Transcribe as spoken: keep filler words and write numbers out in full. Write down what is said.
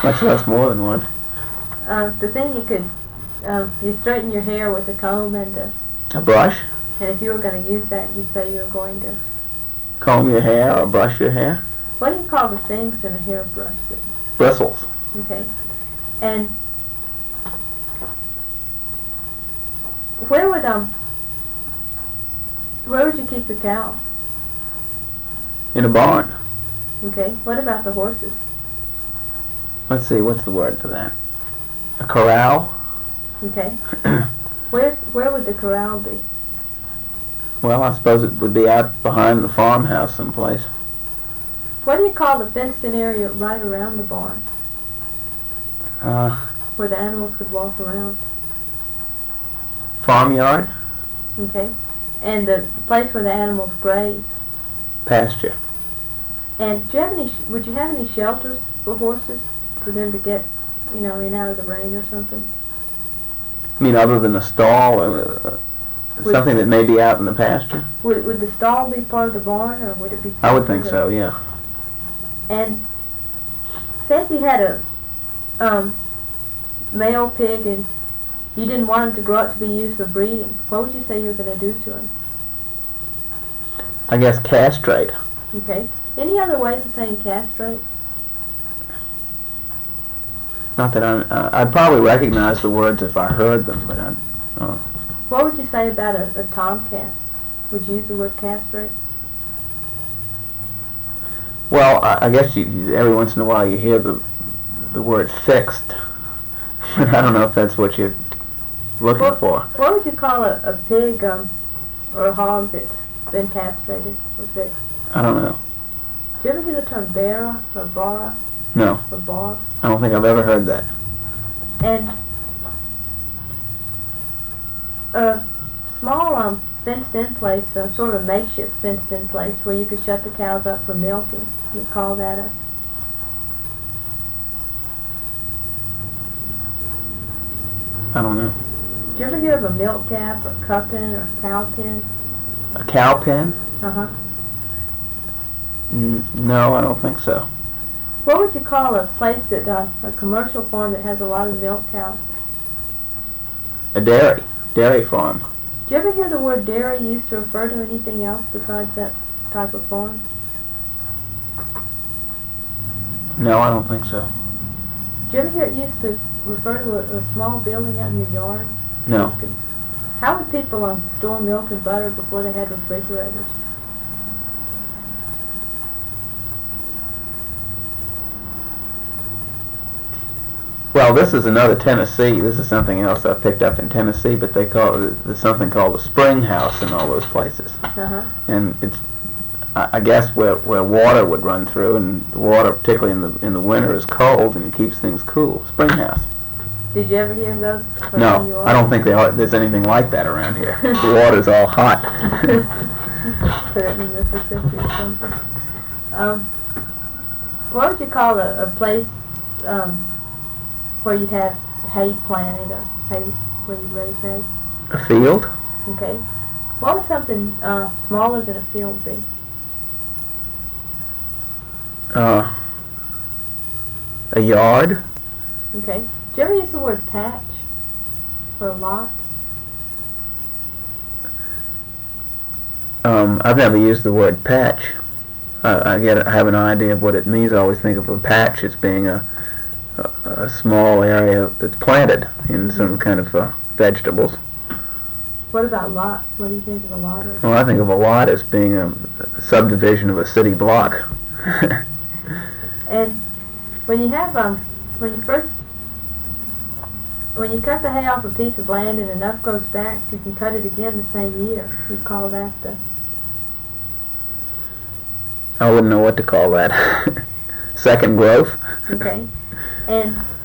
Much less more than one. Uh, the thing you could, uh, you straighten your hair with a comb and a... A brush? And if you were going to use that, you'd say you were going to... Comb your hair or brush your hair? What do you call the things in a hairbrush? Bristles. Okay. And where would, um, where would you keep the cows? In a barn. Okay. What about the horses? Let's see, what's the word for that? A corral? Okay. Where's, where would the corral be? Well, I suppose it would be out behind the farmhouse someplace. What do you call the fenced-in area right around the barn? Uh, Where the animals could walk around. Farmyard? Okay. And the place where the animals graze. Pasture. And do you have any, sh- would you have any shelters for horses? For them to get, you know, in out of the rain or something? I mean, other than a stall or uh, Would- something that may be out in the pasture? Would, would the stall be part of the barn, or would it be I part would of think the- so, yeah. And say if you had a um, male pig and you didn't want him to grow up to be used for breeding, what would you say you were going to do to him? I guess castrate. Okay. Any other ways of saying castrate? Not that I'm, uh, I'd probably recognize the words if I heard them, but I, uh, What would you say about a, a tomcat? Would you use the word castrate? well, I, I guess you, you- every once in a while you hear the the word fixed. But I don't know if that's what you're looking What, for. what would you call a, a pig um, or a hog that's been castrated or fixed? I don't know. Do you ever hear the term bara or bara No, or bar? I don't think I've ever heard that. And a small um, fenced-in place, uh, sort of a makeshift fenced-in place where you could shut the cows up for milking. You call that a... I don't know. Did you ever hear of a milk gap or cupping or cow pen? A cow pen? Uh-huh. N- no, I don't think so. What would you call a place that, uh, a commercial farm that has a lot of milk cows? A dairy. Dairy farm. Did you ever hear the word dairy used to refer to anything else besides that type of farm? No, I don't think so. Did you ever hear it used to refer to a, a small building out in your yard? No. How would people um, store milk and butter before they had refrigerators? Well, this is another Tennessee. This is something else I picked up in Tennessee, but they call it, there's something called a spring house in all those places. Uh-huh. And it's, I I guess, where where water would run through, and the water, particularly in the in the winter, is cold and it keeps things cool. Spring house. Did you ever hear of those? around No, your I don't think they are, there's anything like that around here. The water's all hot. Put it in Mississippi or something. Um, what would you call a, a place um, where you'd have hay planted or hay where you raise hay? A field? Okay. What would something uh, smaller than a field be? Uh, a yard? Okay. Do you ever use the word patch or lot? Um, I've never used the word patch. Uh, I get, I have an idea of what it means. I always think of a patch as being a, a, a small area that's planted in some kind of uh, vegetables. What about lot? What do you think of a lot as? Well, I think of a lot as being a, a subdivision of a city block. And when you have um, when you first, when you cut the hay off a piece of land and enough grows back, you can cut it again the same year. You call that the... I wouldn't know what to call that. Second growth? Okay. And